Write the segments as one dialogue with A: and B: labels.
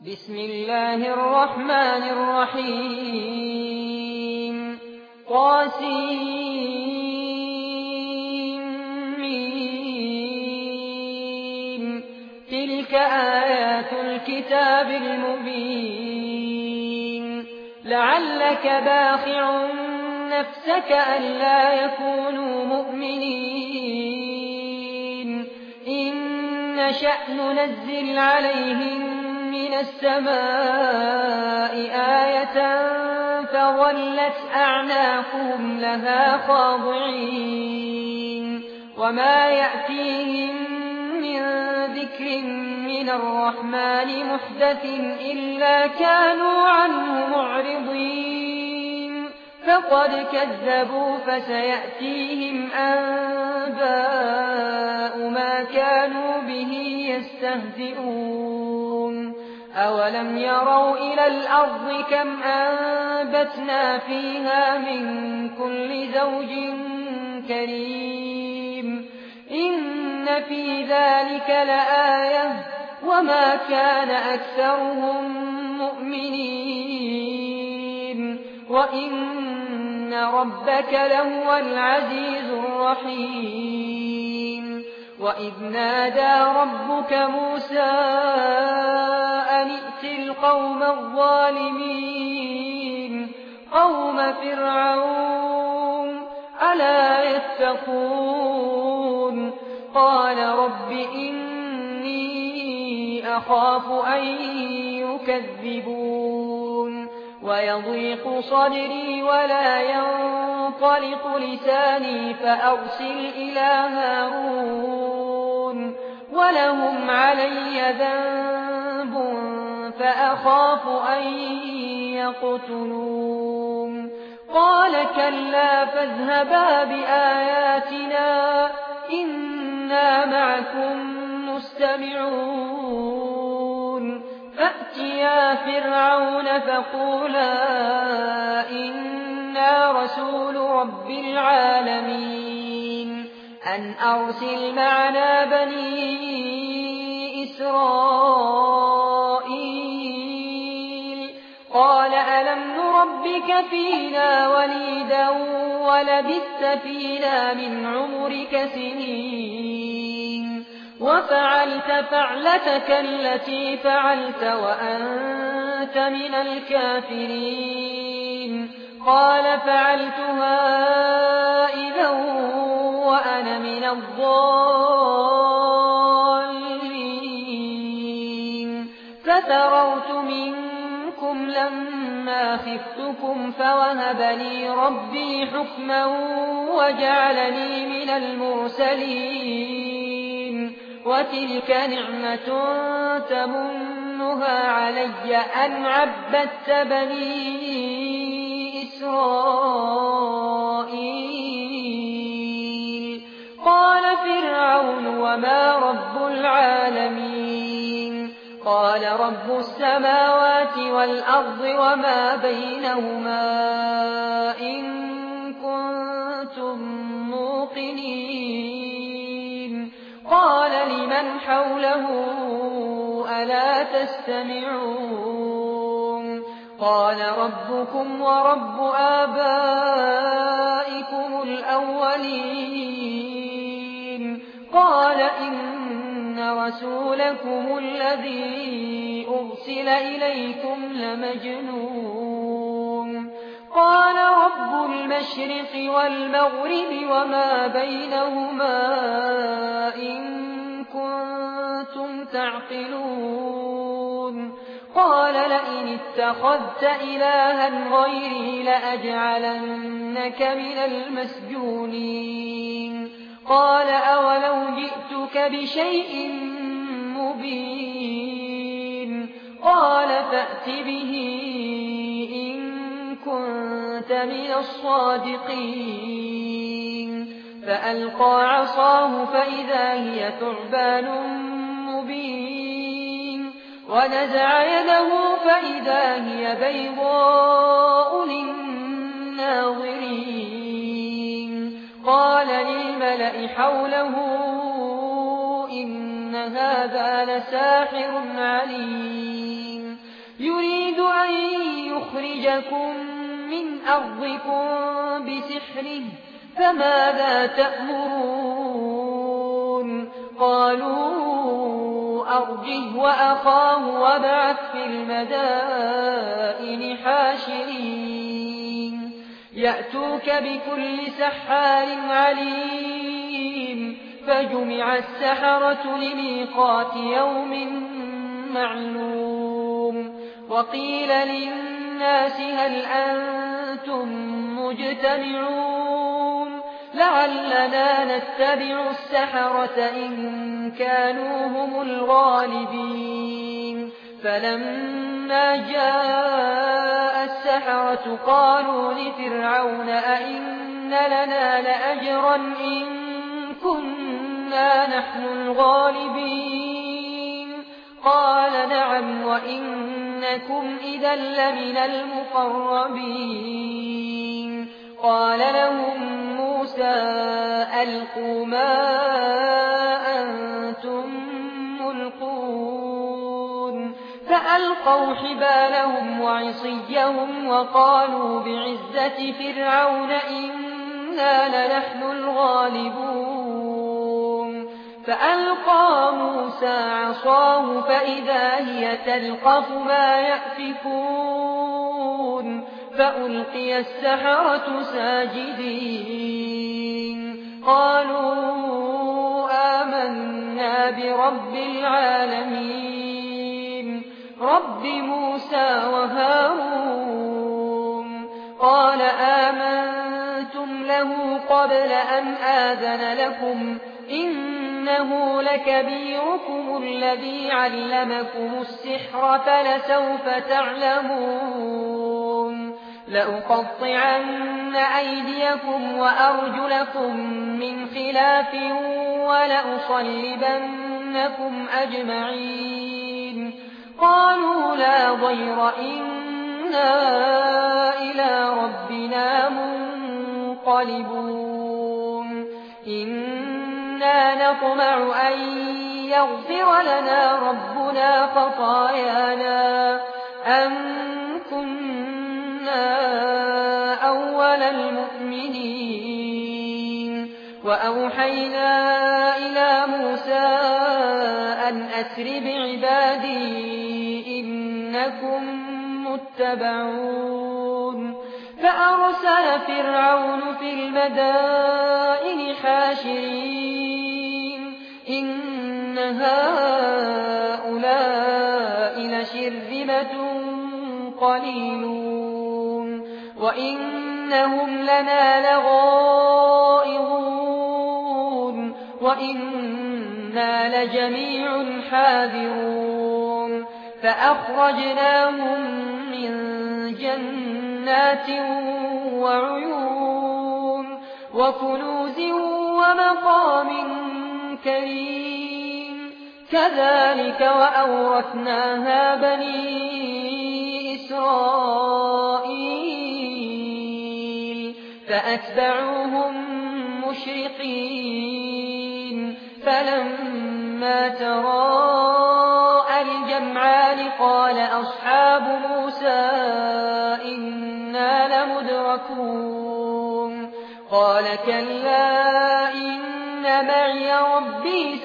A: بسم الله الرحمن الرحيم طاسيم تلك آيات الكتاب المبين لعلك باخع نفسك ألا يكونوا مؤمنين إن نشأ ننزل عليهم من السماء آية فظلت أعناقهم لها خاضعين وما يأتيهم من ذكر من الرحمن محدث إلا كانوا عنه معرضين فقد كذبوا فسيأتيهم أنباء ما كانوا به يستهزئون أولم يروا إلى الأرض كم أنبتنا فيها من كل زوج كريم إن في ذلك لآية وما كان أكثرهم مؤمنين وإن ربك لهو العزيز الرحيم وإذ نادى ربك موسى أن ائت القوم الظالمين قوم فرعون ألا يتقون قال رب إني أخاف أن يكذبون ويضيق صدري ولا ينطلق لساني فأرسل إلى هارون ولهم علي ذنب فأخاف أن يقتلون قال كلا فاذهبا بآياتنا إنا معكم مستمعون فأتيا فرعون فقولا إنا رسول رب العالمين أن أرسل معنا بني إسرائيل قال ألم نربك فينا وليدا ولبثت فينا من عمرك سنين وفعلت فعلتك التي فعلت وأنت من الكافرين قال فعلتها إذا وأنا من الضالين ففررت منكم لما خفتكم فوهب لي ربي حكما وجعلني من المرسلين وتلك نعمة تمنها علي أن عبدت بني إسرائيل قال فرعون وما رب العالمين قال رب السماوات والأرض وما بينهما إن كنتم موقنين قال لمن حوله ألا تستمعون قال ربكم ورب آبائكم الأولين قال إن رسولكم الذي أرسل إليكم لمجنون قال رب المشرق والمغرب وما بينهما إن كنتم تعقلون قال لئن اتخذت إلها غيري لأجعلنك من المسجونين قال أولو جئتك بشيء مبين قال فأت به إن كنت من الصادقين فألقى عصاه فإذا هي ثعبان مبين ونزع يده فإذا هي بيضاء للناظرين قال للملأ حوله إن هذا لساحر عليم يريد أن يخرجكم من أرضكم بسحره فماذا تأمرون قالوا أرجه وأخاه وابعث في المدائن حاشرين يأتوك بكل سحار عليم فجمع السحرة لميقات يوم معلوم وقيل للناس هل أنتم مجتمعون لعلنا نتبع السحرة إن كانوا هم الغالبين فلما جاء السحرة قالوا لفرعون أئن لنا لأجرا إن كنا نحن الغالبين قال نعم وإنكم إذا لمن المقربين قال لهم موسى ألقوا ما أنتم ملقون فألقوا حبالهم وعصيهم وقالوا بعزة فرعون إنا لنحن الغالبون فألقى موسى عصاه فإذا هي تلقف ما يأفكون فألقي السحرة ساجدين قالوا آمنا برب العالمين رب موسى وهارون قال آمنتم له قبل أن آذن لكم إنه لكبيركم الذي علمكم السحر فلسوف تعلمون لأقطعن أيديكم وأرجلكم من خلاف ولأصلبنكم أجمعين قالوا لا ضير إنا إلى ربنا منقلبون إنا نطمع أن يغفر لنا ربنا خطايانا أن كنا أول المؤمنين وأوحينا إلى موسى أن أسر بعبادي إنكم متبعون فأرسل فرعون في المدائن حاشرين إن هؤلاء لشرذمة قليلون وإنهم لنا لغائظون وإنا لجميع حاذرون فأخرجناهم من جنات وعيون وكنوز ومقام كريم كذلك وأورثناها بني إسرائيل فأتبعوهم مشرقين فلما تراءى الجمعان قال أصحاب موسى إنا لمدركون قال كلا إن معي ربي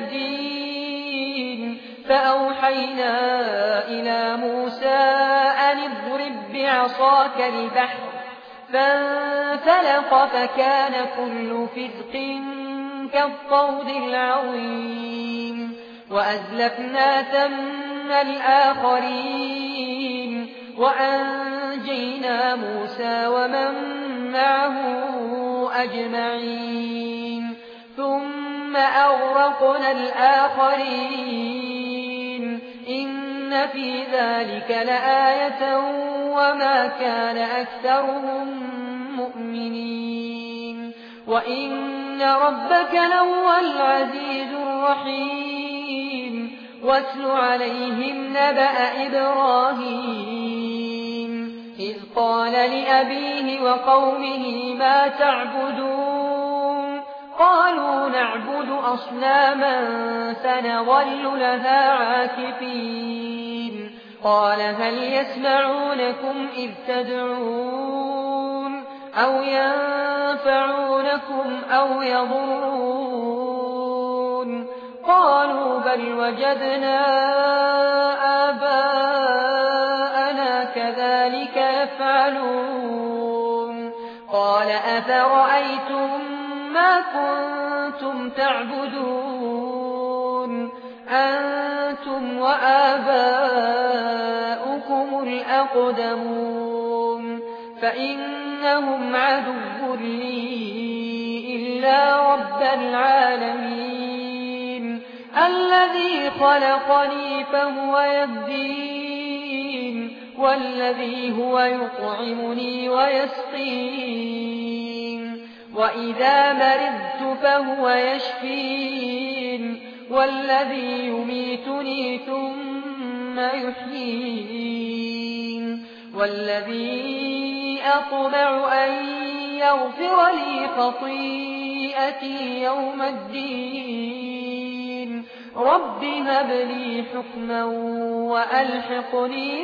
A: سيهدين فأوحينا إلى موسى أن اضرب بعصاك البحر فانفلق فكان كل فرق كالطود العظيم وأزلفنا ثم الآخرين وأنجينا موسى ومن معه أجمعين ثم أغرقنا الآخرين إن في ذلك لآية وما كان أكثرهم مؤمنين وإن ربك لهو العزيز الرحيم واتل عليهم نبأ إبراهيم إذ قال لأبيه وقومه ما تعبدون قالوا نعبد أصناما فنظل لها عاكفين قال هل يسمعونكم إذ تدعون أو ينفعونكم أو يضرون قالوا بل وجدنا آباءنا كذلك يفعلون قال أفرأيتم ما كنتم تعبدون أنتم وآباؤكم الأقدمون فإنهم عدو لي إلا رب العالمين الذي خلقني فهو يهدين والذي هو يطعمني ويسقين وإذا مرضت فهو يشفين والذي يميتني ثم يحيين والذي أطمع أن يغفر لي خطيئتي يوم الدين رب هب لي حكما وألحقني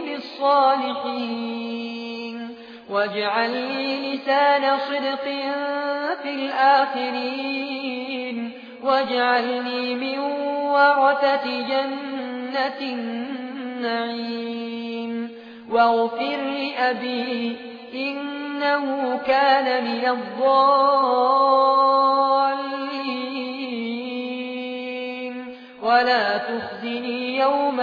A: بالصالحين واجعل لي لسان صدق في الآخرين واجعلني من ورثة جنة النعيم واغفر لأبي إنه كان من الضالين ولا تخزني يوم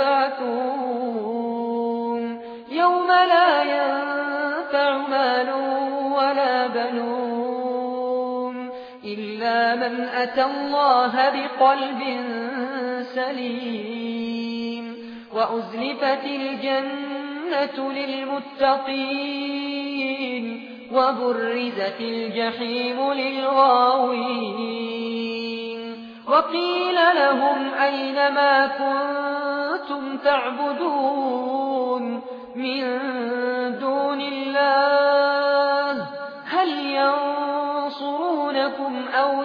A: يبعثون يوم لا ينفع مال ولا بنون إلا من أتى الله بقلب سليم وأزلفت الجنة للمتقين وبرزت الجحيم للغاوين وقيل لهم أين ما كنتم تعبدون من دون الله هل ينصرونكم أو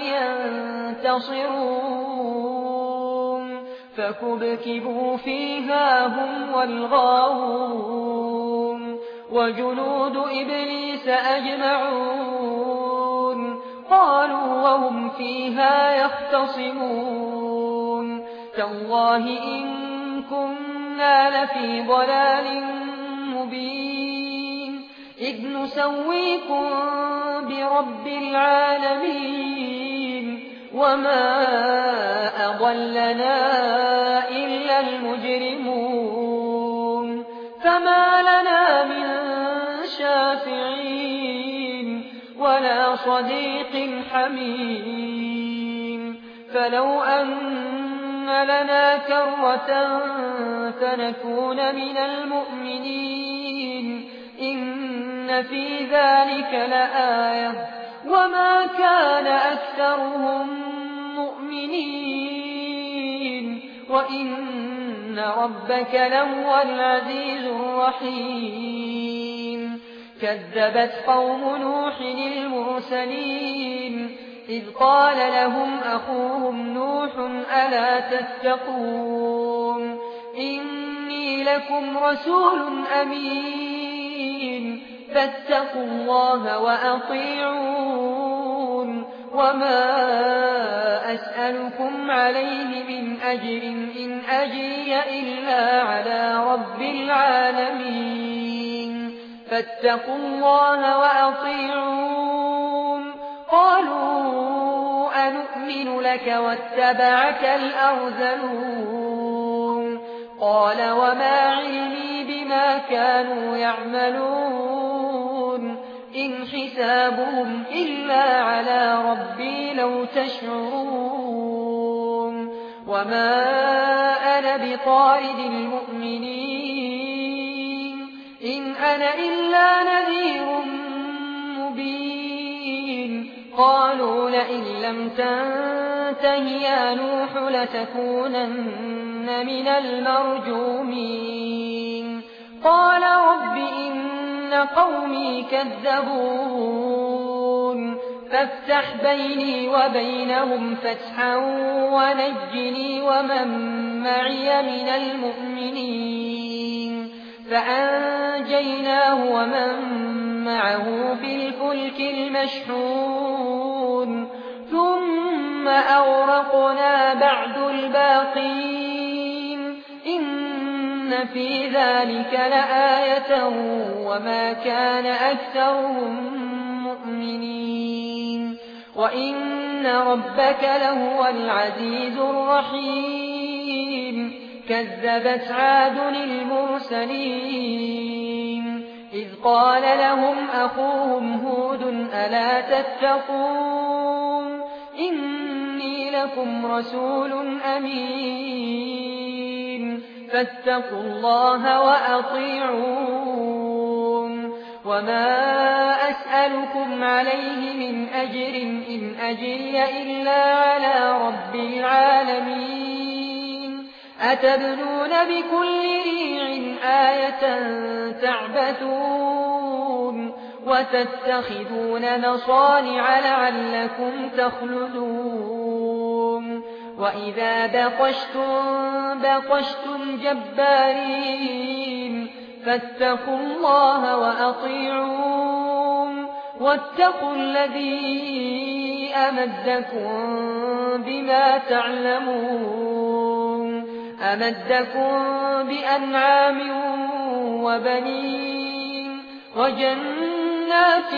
A: ينتصرون فكبكبوا فيها هم والغاوون وجنود إبليس أجمعون قالوا وهم فيها يختصمون تالله إن كنا لفي ضلال مبين إذ نسويكم برب العالمين وما أضلنا إلا المجرمون فما لنا من شافعين ولا صديق حميم فلو أن لنا كرة فنكون من المؤمنين إن في ذلك لآية وما كان أكثرهم مؤمنين وإن ربك لهو العزيز الرحيم كذبت قوم نوح المرسلين إذ قال لهم أخوهم نوح ألا تتقون إني لكم رسول أمين فاتقوا الله وأطيعون وما أسألكم عليه من أجر إن أجري إلا على رب العالمين فاتقوا الله وأطيعون قالوا أنؤمن لك واتبعك الأرذلون قال وما علمي بما كانوا يعملون إن حسابهم إلا على ربي لو تشعرون وما أنا بطارد المؤمنين إن أنا إلا نذير مبين قالوا لئن لم تنته يا نوح لتكونن من المرجومين قال رب إن قومي كذبون فافتح بيني وبينهم فتحا ونجني ومن معي من المؤمنين فأنجيناه ومن معه في الفلك المشحون ثم أغرقنا بعد الباقين إن في ذلك لآية وما كان أكثرهم مؤمنين وإن ربك لهو العزيز الرحيم كذبت عاد المرسلين إذ قال لهم أخوهم هود ألا تتقون إني لكم رسول أمين فاتقوا الله وأطيعون وما أسألكم عليه من أجر إن أجري إلا على رب العالمين أتبنون بكل ريع آية تعبثون وتتخذون مصانع لعلكم تخلدون وإذا بطشتم جبارين فاتقوا الله وأطيعون واتقوا الذي أمدكم بما تعلمون أمدكم بأنعام وبنين وجنات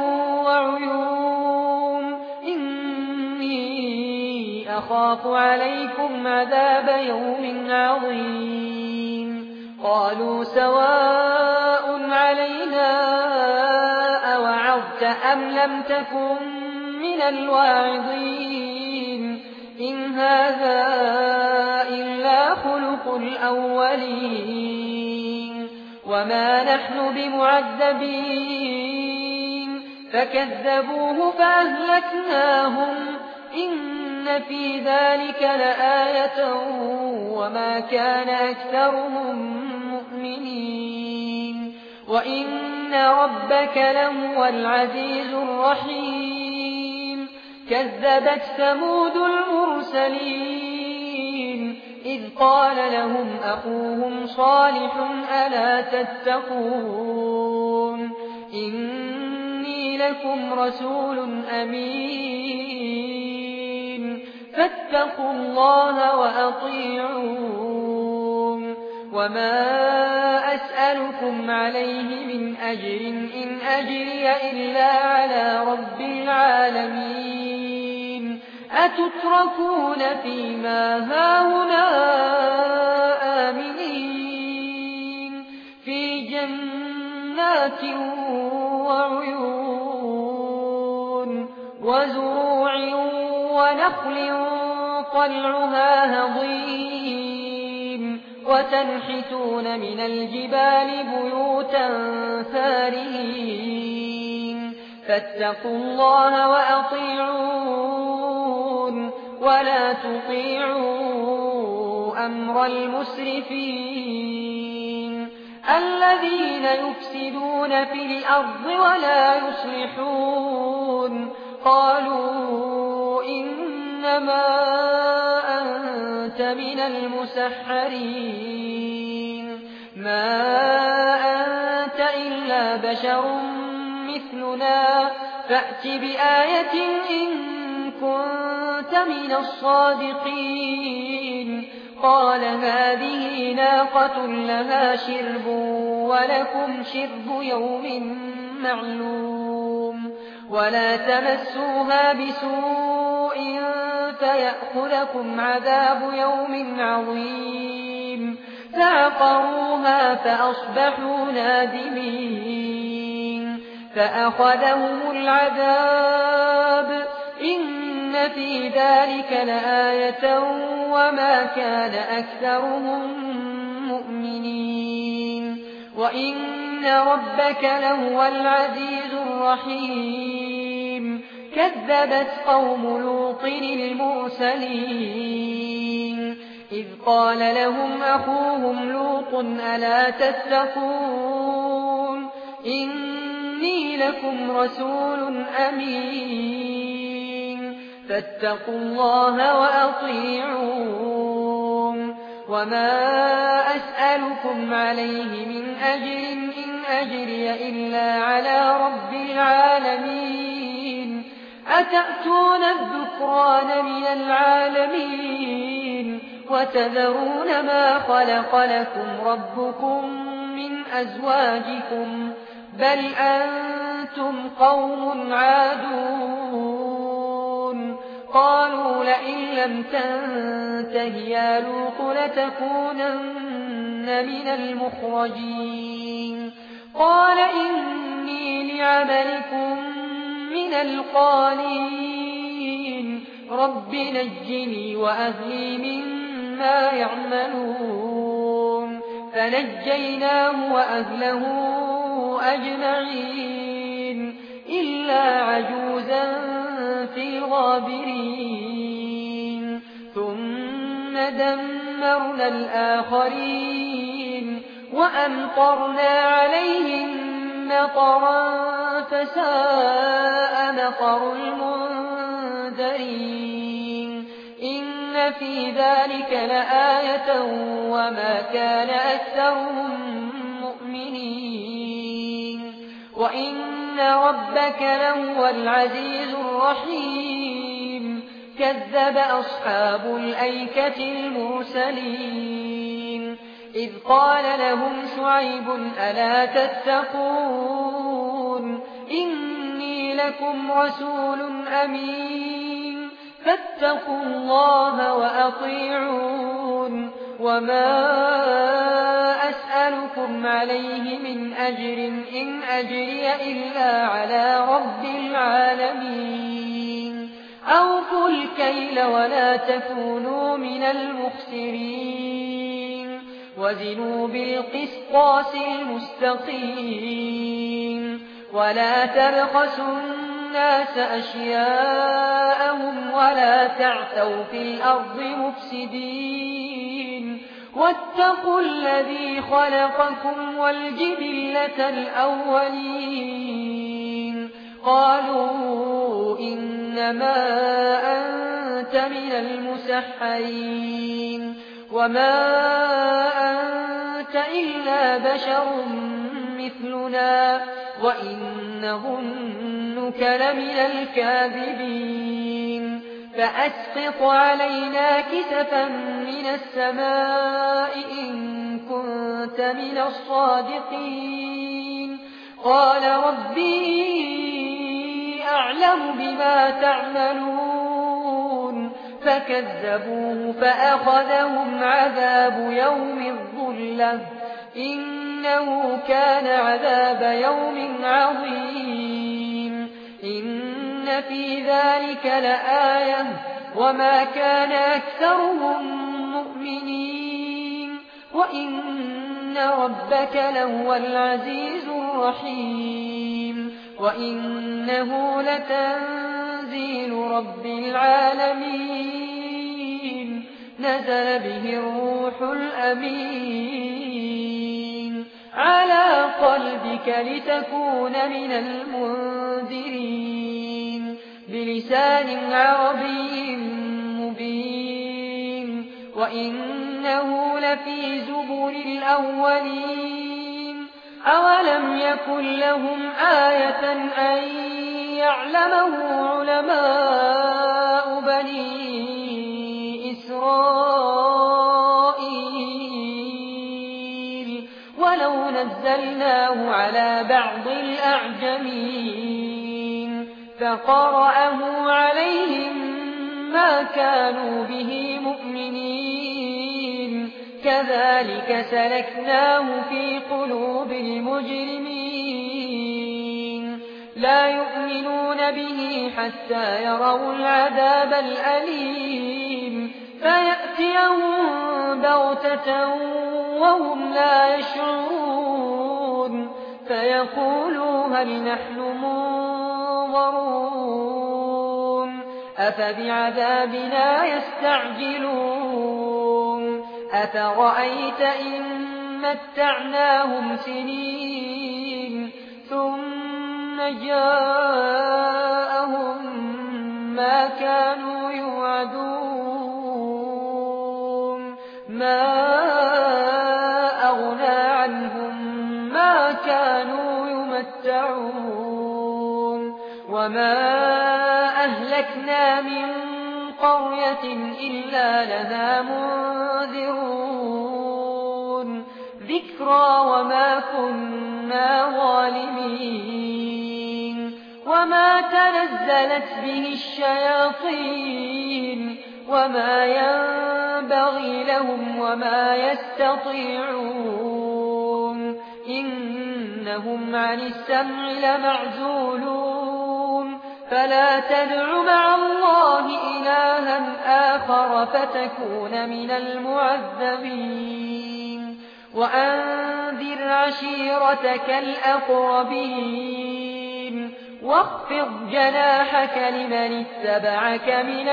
A: وعيون إني أخاف عليكم عذاب يوم عظيم قالوا سواء علينا أوعظت أم لم تكن من الواعظين إن هذا إلا خلق الأولين وما نحن بمعذبين فكذبوه فأهلكناهم إن في ذلك لآية وما كان أكثرهم مؤمنين وإن ربك لهو العزيز الرحيم كذبت ثمود المرسلين إذ قال لهم أخوهم صالح ألا تتقون إني لكم رسول أمين فاتقوا الله وأطيعون وما أسألكم عليه من أجر إن أجري إلا على رب العالمين أتتركون فيما هاهنا آمنين في جنات وعيون وزروع ونخل طلعها هضيم وتنحتون من الجبال بيوتا فارهين فاتقوا الله وأطيعون ولا تطيعوا أمر المسرفين الذين يفسدون في الأرض ولا يصلحون قالوا إنما أنت من المسحرين ما أنت إلا بشر مثلنا فأت بآية إن كنت من الصادقين قال هذه ناقة لها شرب ولكم شرب يوم معلوم ولا تمسوها بسوء فيأخذكم عذاب يوم عظيم فعقروها فأصبحوا نادمين فأخذهم العذاب إن في ذلك لآية وما كان أكثرهم مؤمنين وإن ربك لهو العزيز الرحيم كذبت قوم لوط المرسلين إذ قال لهم أخوهم لوط ألا تتقون إني لكم رسول أمين فاتقوا الله وأطيعون وما أسألكم عليه من أجر إن أجري إلا على رب العالمين أتأتون الذكران من العالمين وتذرون ما خلق لكم ربكم من أزواجكم بل أنتم قوم عادون قالوا لئن لم تنته يا لوط لتكونن من المخرجين قال إني لعملكم من القالين رب نجني وأهلي مما يعملون فنجيناه وأهله أجمعين إلا عجوزا في الغابرين ثم دمرنا الآخرين وأمطرنا عليهم مطرا فساء مطر المنذرين إن في ذلك لآية وما كان أكثرهم مؤمنين وإن ربك لهو العزيز الرحيم كذب أصحاب الأيكة المرسلين إذ قال لهم شعيب ألا تتقون إني لكم رسول أمين فاتقوا الله وأطيعون وما أسألكم عليه من أجر إن أجري إلا على رب العالمين أوفوا الكيل ولا تكونوا من المخسرين وزنوا بالقسطاس المستقيم ولا تبخسوا الناس أشياءهم ولا تعثوا في الأرض مفسدين واتقوا الذي خلقكم والجبلة الأولين قالوا إنما أنت من المسحرين وما أنت إلا بشر مثلنا وإن نظنك لمن الكاذبين فأسقط علينا كسفا من السماء إن كنت من الصادقين قال ربي أعلم بما تعملون فكذبوه فأخذهم عذاب يوم الظلة إنه كان عذاب يوم عظيم إن في ذلك لآية وما كان أكثرهم مؤمنين وإن ربك لهو العزيز الرحيم وإنه لتنزيل رب العالمين نزل به الروح الأمين على قلبك لتكون من المنذرين بلسان عربي مبين وإنه لفي زبر الأولين أولم يكن لهم آية أن يعلمه علماء بني إسرائيل ولو نزلناه على بعض الأعجمين فقرأه عليهم ما كانوا به مؤمنين كذلك سلكناه في قلوب المجرمين لا يؤمنون به حتى يروا العذاب الأليم فيأتيهم بغتة وهم لا يشعرون فيقولوا هل نحن منظرون أفبعذابنا يستعجلون أفرأيت إن متعناهم سنين ثم جاءهم ما كانوا يوعدون ما أغنى عنهم ما كانوا يمتعون وما أهلكنا من قرية إلا لها منذرون ذكرى وما كنا ظالمين وما تنزلت به الشياطين وما ينبغي لهم وما يستطيعون إنهم عن السمع لمعزولون فلا تدع مع الله إلها آخر فتكون من المعذبين وأنذر عشيرتك الأقربين واخفض جناحك لمن اتبعك من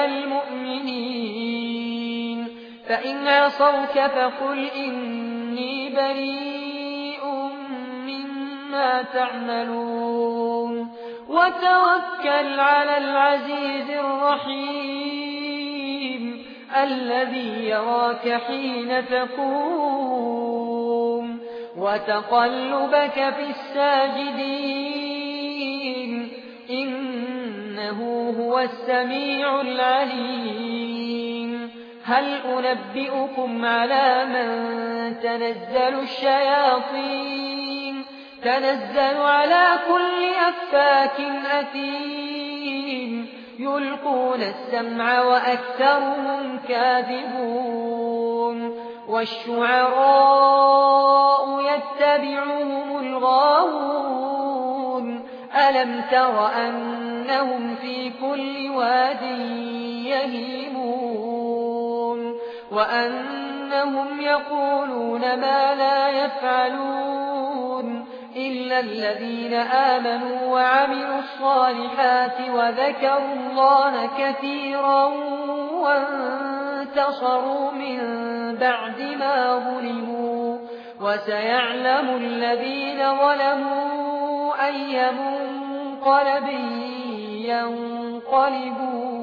A: المؤمنين فإن عصوك فقل إني بريء مما تعملون وتوكل على العزيز الرحيم الذي يراك حين تقوم وتقلبك في الساجدين إنه هو السميع العليم هل أنبئكم على من تنزل الشياطين تنزل على كل أفاك أثيم يلقون السمع وأكثرهم كاذبون والشعراء يتبعهم الغاوون ألم تر أنهم في كل واد يهيمون وأنهم يقولون ما لا يفعلون إلا الذين آمنوا وعملوا الصالحات وذكروا الله كثيرا وانتصروا من بعد ما ظلموا وسيعلم الذين ظلموا أي منقلب ينقلبون